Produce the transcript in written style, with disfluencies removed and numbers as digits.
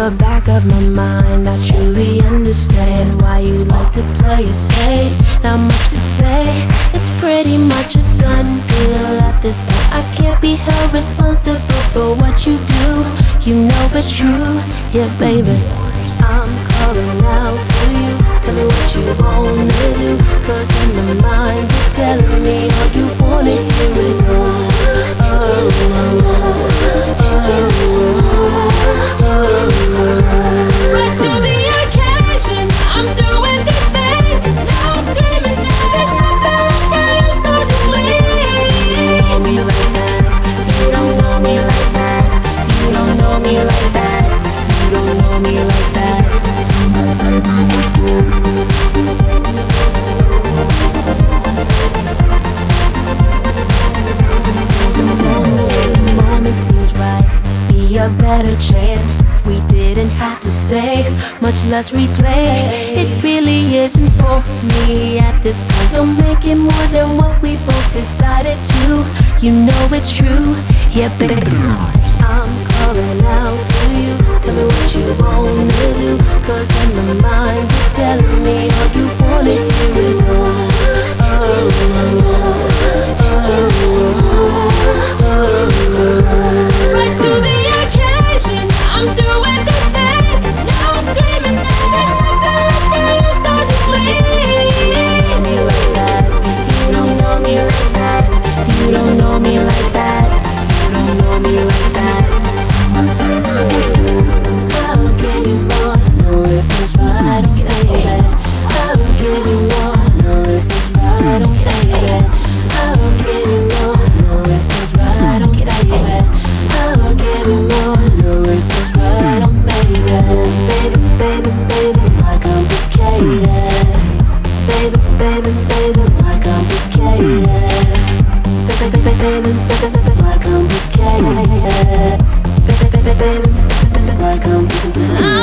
the back of my mind, I truly understand why you like to play it safe. Not much to say, it's pretty much a done deal at this point. I can't be held responsible for what you do. You know it's true, yeah baby. I'm calling out to you, tell me what you wanna do. Cause in my mind you're telling me all you wanna hear is rise to the occasion, I'm through with this phase. Now I'm screaming out, there's nothing left for you, so just leave. Me like that, you don't know me like that. You don't know me like that. You don't know me like that. The moment seems right, be a better chance. We didn't have to say, much less replay. It really isn't for me at this point. Don't make it more than what we both decided to. You know it's true, yeah baby. I'm calling out to you, tell me what you wanna do. Cause in my mind you're telling me all you wanna do is rise to the occasion, I'm through with this phase. Now I'm screaming out, there's nothing left for you, so just leave. Me like that, you don't know me like that. You don't know me like that. You don't know me like that. I'll give you more, know if it's right, don't get out of your bed. I'll give you more, know if it's right, don't get out of your bed. I'll give you more, know if it's right, don't get out of your bed. I'll give you more, know if it's right, don't baby. Baby, baby, baby, why complicated? Baby, baby, baby, why complicated? Baby, baby, baby, baby, why complicated? Baby, baby, baby, why complicated?